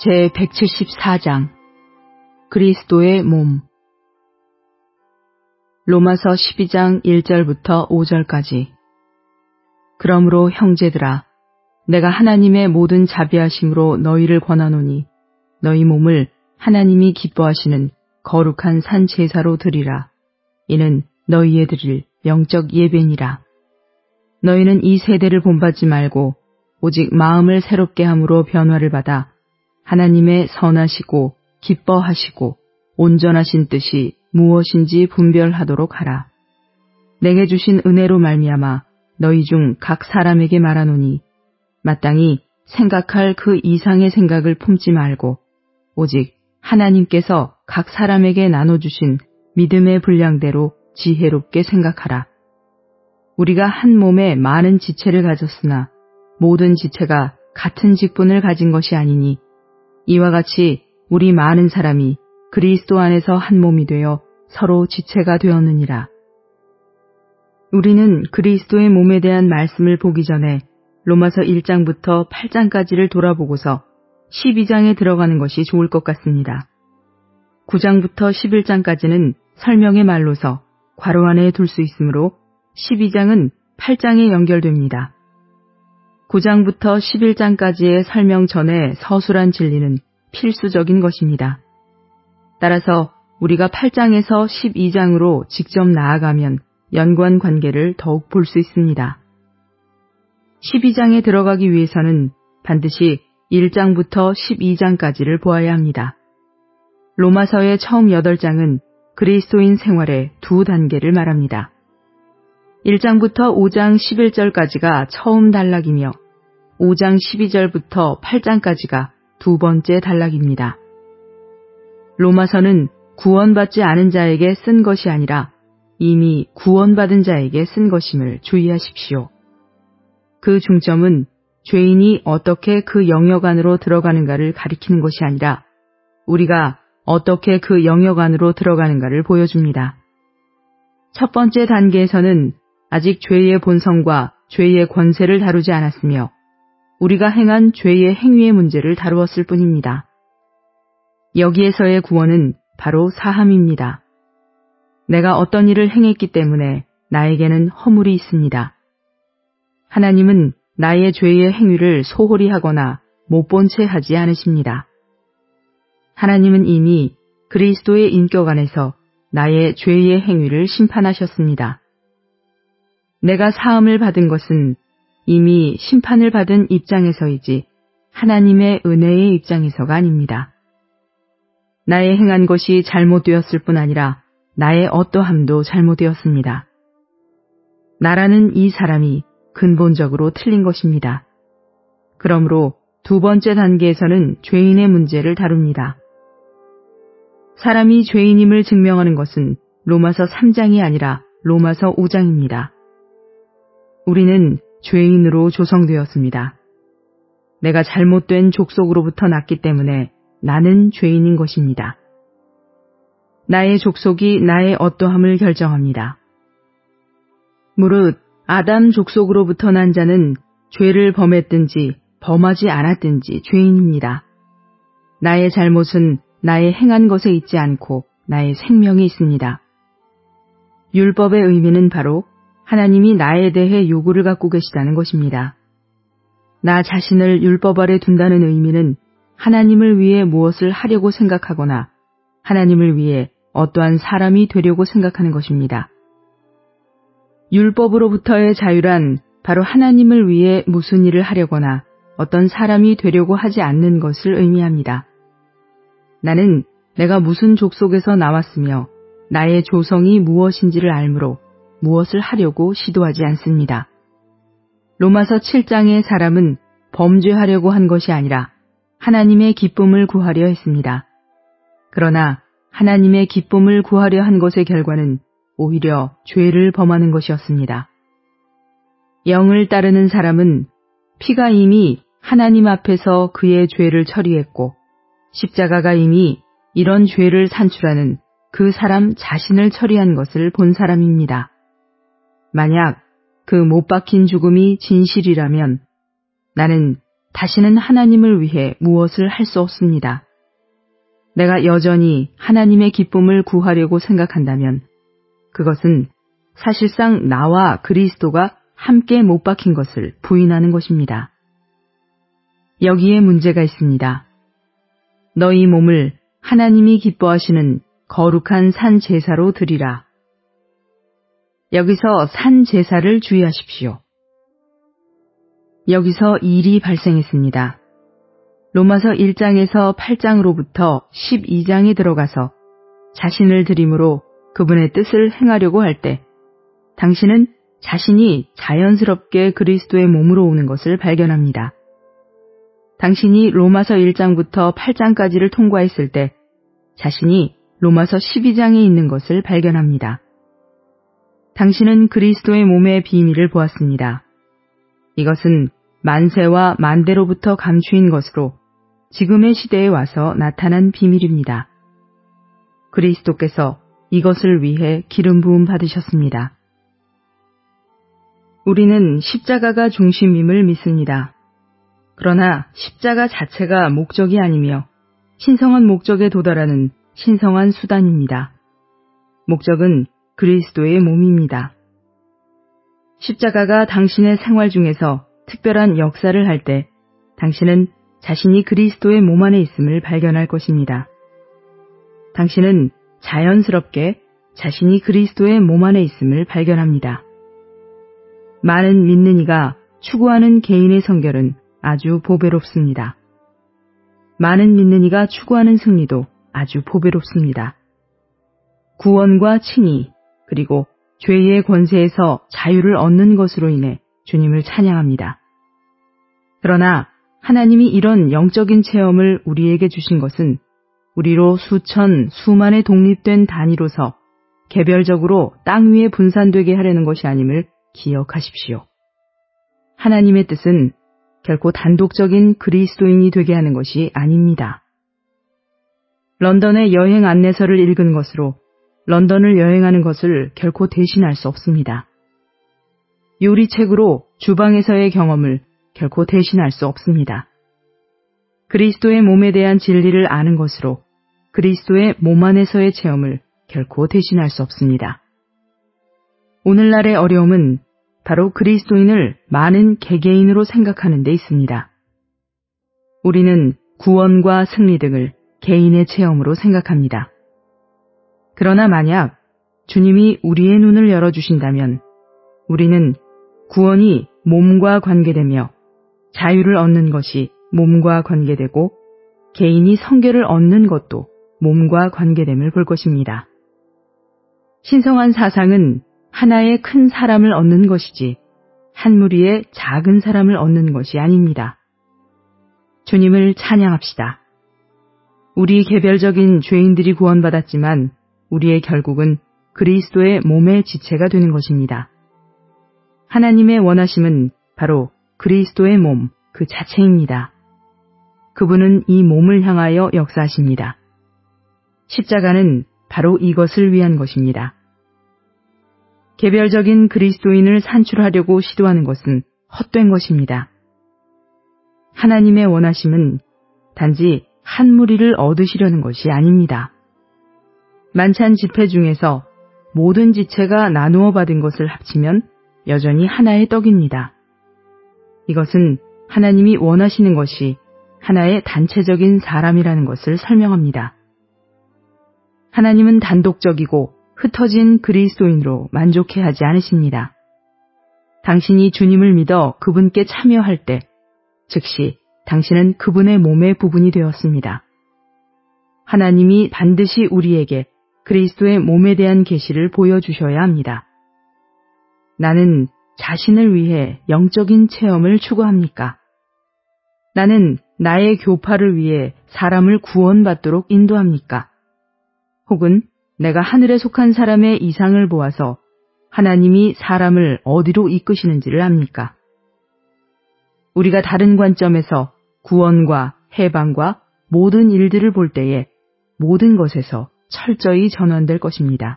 제174장 그리스도의 몸. 로마서 12장 1절부터 5절까지. 그러므로 형제들아, 내가 하나님의 모든 자비하심으로 너희를 권하노니 너희 몸을 하나님이 기뻐하시는 거룩한 산 제사로 드리라. 이는 너희의 드릴 영적 예배니라. 너희는 이 세대를 본받지 말고 오직 마음을 새롭게 함으로 변화를 받아 하나님의 선하시고 기뻐하시고 온전하신 뜻이 무엇인지 분별하도록 하라. 내게 주신 은혜로 말미암아 너희 중 각 사람에게 말하노니 마땅히 생각할 그 이상의 생각을 품지 말고 오직 하나님께서 각 사람에게 나눠주신 믿음의 분량대로 지혜롭게 생각하라. 우리가 한 몸에 많은 지체를 가졌으나 모든 지체가 같은 직분을 가진 것이 아니니 이와 같이 우리 많은 사람이 그리스도 안에서 한 몸이 되어 서로 지체가 되었느니라. 우리는 그리스도의 몸에 대한 말씀을 보기 전에 로마서 1장부터 8장까지를 돌아보고서 12장에 들어가는 것이 좋을 것 같습니다. 9장부터 11장까지는 설명의 말로서 괄호 안에 둘 수 있으므로 12장은 8장에 연결됩니다. 9장부터 11장까지의 설명 전에 서술한 진리는 필수적인 것입니다. 따라서 우리가 8장에서 12장으로 직접 나아가면 연관 관계를 더욱 볼 수 있습니다. 12장에 들어가기 위해서는 반드시 1장부터 12장까지를 보아야 합니다. 로마서의 처음 8장은 그리스도인 생활의 두 단계를 말합니다. 1장부터 5장 11절까지가 처음 단락이며 5장 12절부터 8장까지가 두 번째 단락입니다. 로마서는 구원받지 않은 자에게 쓴 것이 아니라 이미 구원받은 자에게 쓴 것임을 주의하십시오. 그 중점은 죄인이 어떻게 그 영역 안으로 들어가는가를 가리키는 것이 아니라 우리가 어떻게 그 영역 안으로 들어가는가를 보여줍니다. 첫 번째 단계에서는 아직 죄의 본성과 죄의 권세를 다루지 않았으며 우리가 행한 죄의 행위의 문제를 다루었을 뿐입니다. 여기에서의 구원은 바로 사함입니다. 내가 어떤 일을 행했기 때문에 나에게는 허물이 있습니다. 하나님은 나의 죄의 행위를 소홀히 하거나 못 본 채 하지 않으십니다. 하나님은 이미 그리스도의 인격 안에서 나의 죄의 행위를 심판하셨습니다. 내가 사함을 받은 것은 이미 심판을 받은 입장에서이지 하나님의 은혜의 입장에서가 아닙니다. 나의 행한 것이 잘못되었을 뿐 아니라 나의 어떠함도 잘못되었습니다. 나라는 이 사람이 근본적으로 틀린 것입니다. 그러므로 두 번째 단계에서는 죄인의 문제를 다룹니다. 사람이 죄인임을 증명하는 것은 로마서 3장이 아니라 로마서 5장입니다. 우리는 죄인으로 조성되었습니다. 내가 잘못된 족속으로부터 났기 때문에 나는 죄인인 것입니다. 나의 족속이 나의 어떠함을 결정합니다. 무릇 아담 족속으로부터 난 자는 죄를 범했든지 범하지 않았든지 죄인입니다. 나의 잘못은 나의 행한 것에 있지 않고 나의 생명에 있습니다. 율법의 의미는 바로 하나님이 나에 대해 요구를 갖고 계시다는 것입니다. 나 자신을 율법 아래 둔다는 의미는 하나님을 위해 무엇을 하려고 생각하거나 하나님을 위해 어떠한 사람이 되려고 생각하는 것입니다. 율법으로부터의 자유란 바로 하나님을 위해 무슨 일을 하려거나 어떤 사람이 되려고 하지 않는 것을 의미합니다. 나는 내가 무슨 족속에서 나왔으며 나의 조성이 무엇인지를 알므로 무엇을 하려고 시도하지 않습니다. 로마서 7장의 사람은 범죄하려고 한 것이 아니라 하나님의 기쁨을 구하려 했습니다. 그러나 하나님의 기쁨을 구하려 한 것의 결과는 오히려 죄를 범하는 것이었습니다. 영을 따르는 사람은 피가 이미 하나님 앞에서 그의 죄를 처리했고 십자가가 이미 이런 죄를 산출하는 그 사람 자신을 처리한 것을 본 사람입니다. 만약 그 못 박힌 죽음이 진실이라면 나는 다시는 하나님을 위해 무엇을 할 수 없습니다. 내가 여전히 하나님의 기쁨을 구하려고 생각한다면 그것은 사실상 나와 그리스도가 함께 못 박힌 것을 부인하는 것입니다. 여기에 문제가 있습니다. 너희 몸을 하나님이 기뻐하시는 거룩한 산 제사로 드리라. 여기서 산 제사를 주의하십시오. 여기서 일이 발생했습니다. 로마서 1장에서 8장으로부터 12장에 들어가서 자신을 드림으로 그분의 뜻을 행하려고 할 때 당신은 자신이 자연스럽게 그리스도의 몸으로 오는 것을 발견합니다. 당신이 로마서 1장부터 8장까지를 통과했을 때 자신이 로마서 12장에 있는 것을 발견합니다. 당신은 그리스도의 몸의 비밀을 보았습니다. 이것은 만세와 만대로부터 감추인 것으로 지금의 시대에 와서 나타난 비밀입니다. 그리스도께서 이것을 위해 기름 부음 받으셨습니다. 우리는 십자가가 중심임을 믿습니다. 그러나 십자가 자체가 목적이 아니며 신성한 목적에 도달하는 신성한 수단입니다. 목적은 그리스도의 몸입니다. 십자가가 당신의 생활 중에서 특별한 역사를 할 때 당신은 자신이 그리스도의 몸 안에 있음을 발견할 것입니다. 당신은 자연스럽게 자신이 그리스도의 몸 안에 있음을 발견합니다. 많은 믿는 이가 추구하는 개인의 성결은 아주 보배롭습니다. 많은 믿는 이가 추구하는 승리도 아주 보배롭습니다. 구원과 칭의 그리고 죄의 권세에서 자유를 얻는 것으로 인해 주님을 찬양합니다. 그러나 하나님이 이런 영적인 체험을 우리에게 주신 것은 우리로 수천, 수만의 독립된 단위로서 개별적으로 땅 위에 분산되게 하려는 것이 아님을 기억하십시오. 하나님의 뜻은 결코 단독적인 그리스도인이 되게 하는 것이 아닙니다. 런던의 여행 안내서를 읽은 것으로 런던을 여행하는 것을 결코 대신할 수 없습니다. 요리책으로 주방에서의 경험을 결코 대신할 수 없습니다. 그리스도의 몸에 대한 진리를 아는 것으로 그리스도의 몸 안에서의 체험을 결코 대신할 수 없습니다. 오늘날의 어려움은 바로 그리스도인을 많은 개개인으로 생각하는 데 있습니다. 우리는 구원과 승리 등을 개인의 체험으로 생각합니다. 그러나 만약 주님이 우리의 눈을 열어주신다면 우리는 구원이 몸과 관계되며 자유를 얻는 것이 몸과 관계되고 개인이 성결을 얻는 것도 몸과 관계됨을 볼 것입니다. 신성한 사상은 하나의 큰 사람을 얻는 것이지 한 무리의 작은 사람을 얻는 것이 아닙니다. 주님을 찬양합시다. 우리 개별적인 죄인들이 구원받았지만 우리의 결국은 그리스도의 몸의 지체가 되는 것입니다. 하나님의 원하심은 바로 그리스도의 몸 그 자체입니다. 그분은 이 몸을 향하여 역사하십니다. 십자가는 바로 이것을 위한 것입니다. 개별적인 그리스도인을 산출하려고 시도하는 것은 헛된 것입니다. 하나님의 원하심은 단지 한 무리를 얻으시려는 것이 아닙니다. 만찬 지폐 중에서 모든 지체가 나누어 받은 것을 합치면 여전히 하나의 떡입니다. 이것은 하나님이 원하시는 것이 하나의 단체적인 사람이라는 것을 설명합니다. 하나님은 단독적이고 흩어진 그리스도인으로 만족해하지 않으십니다. 당신이 주님을 믿어 그분께 참여할 때 즉시 당신은 그분의 몸의 부분이 되었습니다. 하나님이 반드시 우리에게 그리스도의 몸에 대한 계시를 보여주셔야 합니다. 나는 자신을 위해 영적인 체험을 추구합니까? 나는 나의 교파를 위해 사람을 구원받도록 인도합니까? 혹은 내가 하늘에 속한 사람의 이상을 보아서 하나님이 사람을 어디로 이끄시는지를 압니까? 우리가 다른 관점에서 구원과 해방과 모든 일들을 볼 때에 모든 것에서 철저히 전환될 것입니다.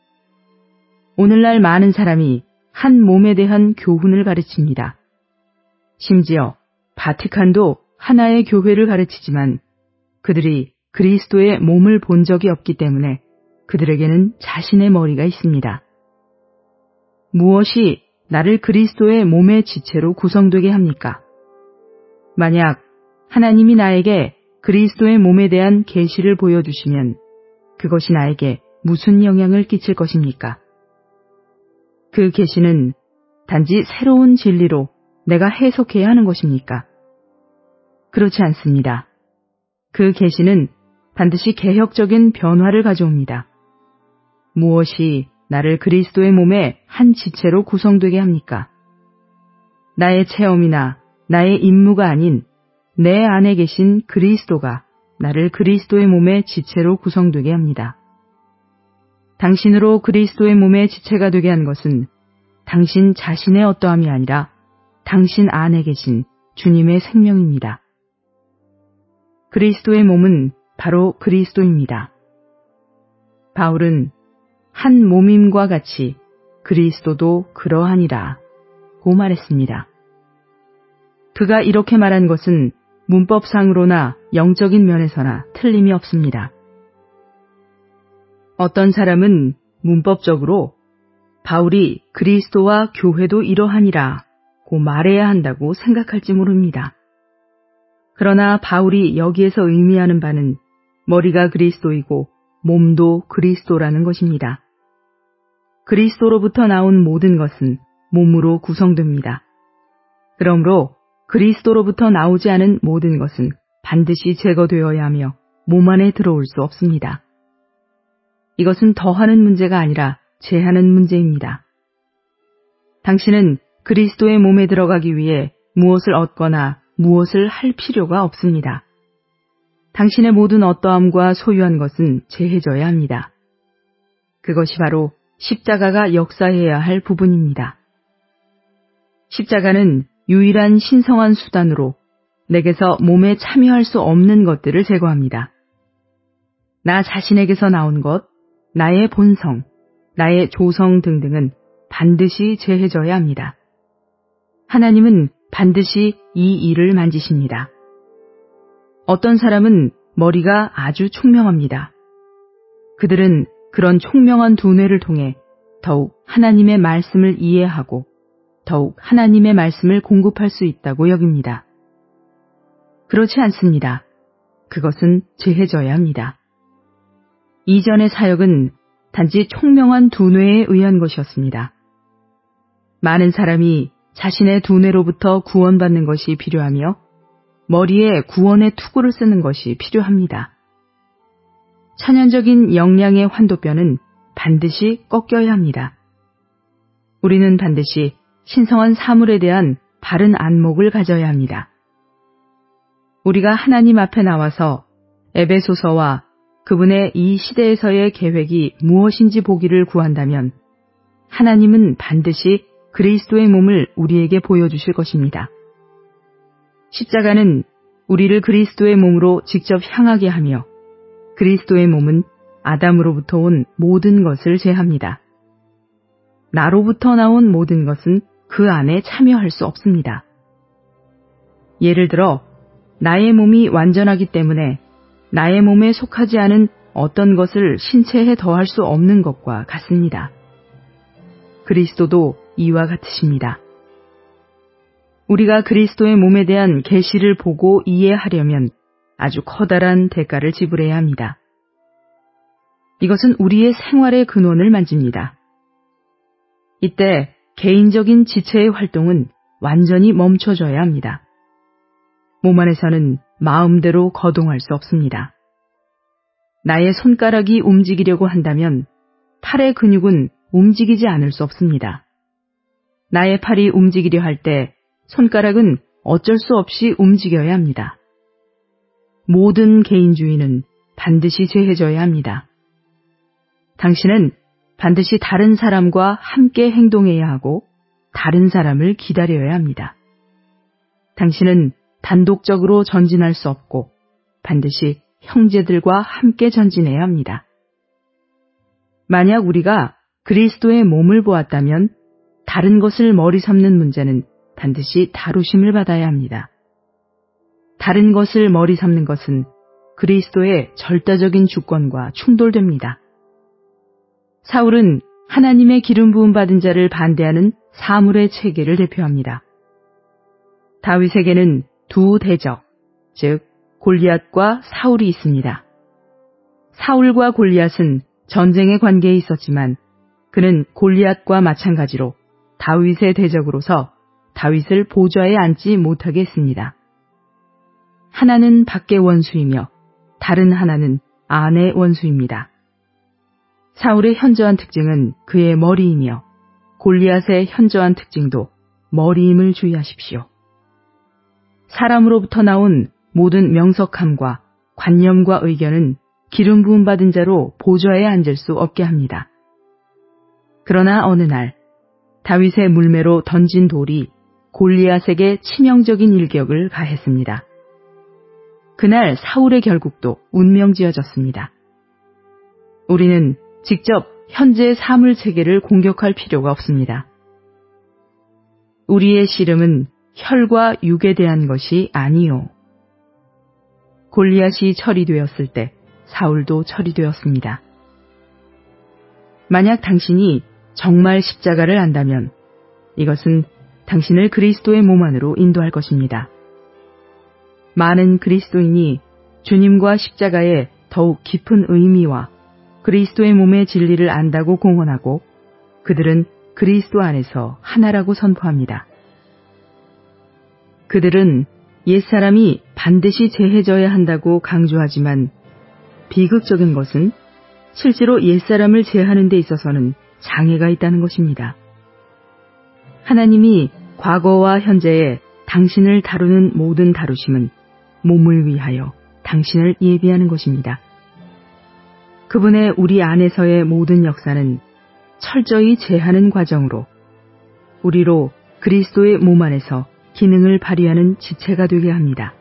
오늘날 많은 사람이 한 몸에 대한 교훈을 가르칩니다. 심지어 바티칸도 하나의 교회를 가르치지만 그들이 그리스도의 몸을 본 적이 없기 때문에 그들에게는 자신의 머리가 있습니다. 무엇이 나를 그리스도의 몸의 지체로 구성되게 합니까? 만약 하나님이 나에게 그리스도의 몸에 대한 계시를 보여주시면 그것이 나에게 무슨 영향을 끼칠 것입니까? 그 계시는 단지 새로운 진리로 내가 해석해야 하는 것입니까? 그렇지 않습니다. 그 계시는 반드시 개혁적인 변화를 가져옵니다. 무엇이 나를 그리스도의 몸의 한 지체로 구성되게 합니까? 나의 체험이나 나의 임무가 아닌 내 안에 계신 그리스도가 나를 그리스도의 몸의 지체로 구성되게 합니다. 당신으로 그리스도의 몸의 지체가 되게 한 것은 당신 자신의 어떠함이 아니라 당신 안에 계신 주님의 생명입니다. 그리스도의 몸은 바로 그리스도입니다. 바울은 한 몸임과 같이 그리스도도 그러하니라 고 말했습니다. 그가 이렇게 말한 것은 문법상으로나 영적인 면에서나 틀림이 없습니다. 어떤 사람은 문법적으로 바울이 그리스도와 교회도 이러하니라 고 말해야 한다고 생각할지 모릅니다. 그러나 바울이 여기에서 의미하는 바는 머리가 그리스도이고 몸도 그리스도라는 것입니다. 그리스도로부터 나온 모든 것은 몸으로 구성됩니다. 그러므로 그리스도로부터 나오지 않은 모든 것은 반드시 제거되어야 하며 몸 안에 들어올 수 없습니다. 이것은 더하는 문제가 아니라 제하는 문제입니다. 당신은 그리스도의 몸에 들어가기 위해 무엇을 얻거나 무엇을 할 필요가 없습니다. 당신의 모든 어떠함과 소유한 것은 제해져야 합니다. 그것이 바로 십자가가 역사해야 할 부분입니다. 십자가는 유일한 신성한 수단으로 내게서 몸에 참여할 수 없는 것들을 제거합니다. 나 자신에게서 나온 것, 나의 본성, 나의 조성 등등은 반드시 제해져야 합니다. 하나님은 반드시 이 일을 만지십니다. 어떤 사람은 머리가 아주 총명합니다. 그들은 그런 총명한 두뇌를 통해 더욱 하나님의 말씀을 이해하고 더욱 하나님의 말씀을 공급할 수 있다고 여깁니다. 그렇지 않습니다. 그것은 제해져야 합니다. 이전의 사역은 단지 총명한 두뇌에 의한 것이었습니다. 많은 사람이 자신의 두뇌로부터 구원받는 것이 필요하며 머리에 구원의 투구를 쓰는 것이 필요합니다. 천연적인 역량의 환도뼈는 반드시 꺾여야 합니다. 우리는 반드시 신성한 사물에 대한 바른 안목을 가져야 합니다. 우리가 하나님 앞에 나와서 에베소서와 그분의 이 시대에서의 계획이 무엇인지 보기를 구한다면 하나님은 반드시 그리스도의 몸을 우리에게 보여주실 것입니다. 십자가는 우리를 그리스도의 몸으로 직접 향하게 하며 그리스도의 몸은 아담으로부터 온 모든 것을 제합니다. 나로부터 나온 모든 것은 그 안에 참여할 수 없습니다. 예를 들어 나의 몸이 완전하기 때문에 나의 몸에 속하지 않은 어떤 것을 신체에 더할 수 없는 것과 같습니다. 그리스도도 이와 같으십니다. 우리가 그리스도의 몸에 대한 계시를 보고 이해하려면 아주 커다란 대가를 지불해야 합니다. 이것은 우리의 생활의 근원을 만집니다. 이때 개인적인 지체의 활동은 완전히 멈춰져야 합니다. 몸 안에서는 마음대로 거동할 수 없습니다. 나의 손가락이 움직이려고 한다면 팔의 근육은 움직이지 않을 수 없습니다. 나의 팔이 움직이려 할 때 손가락은 어쩔 수 없이 움직여야 합니다. 모든 개인주의는 반드시 제해져야 합니다. 당신은 반드시 다른 사람과 함께 행동해야 하고 다른 사람을 기다려야 합니다. 당신은 단독적으로 전진할 수 없고 반드시 형제들과 함께 전진해야 합니다. 만약 우리가 그리스도의 몸을 보았다면 다른 것을 머리 삼는 문제는 반드시 다루심을 받아야 합니다. 다른 것을 머리 삼는 것은 그리스도의 절대적인 주권과 충돌됩니다. 사울은 하나님의 기름 부음 받은 자를 반대하는 사물의 체계를 대표합니다. 다윗에게는 두 대적, 즉 골리앗과 사울이 있습니다. 사울과 골리앗은 전쟁의 관계에 있었지만 그는 골리앗과 마찬가지로 다윗의 대적으로서 다윗을 보좌에 앉지 못하게 했습니다. 하나는 밖의 원수이며 다른 하나는 안의 원수입니다. 사울의 현저한 특징은 그의 머리이며 골리앗의 현저한 특징도 머리임을 주의하십시오. 사람으로부터 나온 모든 명석함과 관념과 의견은 기름 부음 받은 자로 보좌에 앉을 수 없게 합니다. 그러나 어느 날 다윗의 물매로 던진 돌이 골리앗에게 치명적인 일격을 가했습니다. 그날 사울의 결국도 운명지어졌습니다. 우리는 직접 현재의 사물 체계를 공격할 필요가 없습니다. 우리의 씨름은 혈과 육에 대한 것이 아니요. 골리앗이 처리되었을 때 사울도 처리되었습니다. 만약 당신이 정말 십자가를 안다면 이것은 당신을 그리스도의 몸 안으로 인도할 것입니다. 많은 그리스도인이 주님과 십자가의 더욱 깊은 의미와 그리스도의 몸의 진리를 안다고 공언하고 그들은 그리스도 안에서 하나라고 선포합니다. 그들은 옛사람이 반드시 제해져야 한다고 강조하지만 비극적인 것은 실제로 옛사람을 제하는 데 있어서는 장애가 있다는 것입니다. 하나님이 과거와 현재에 당신을 다루는 모든 다루심은 몸을 위하여 당신을 예비하는 것입니다. 그분의 우리 안에서의 모든 역사는 철저히 제하는 과정으로 우리로 그리스도의 몸 안에서 기능을 발휘하는 지체가 되게 합니다.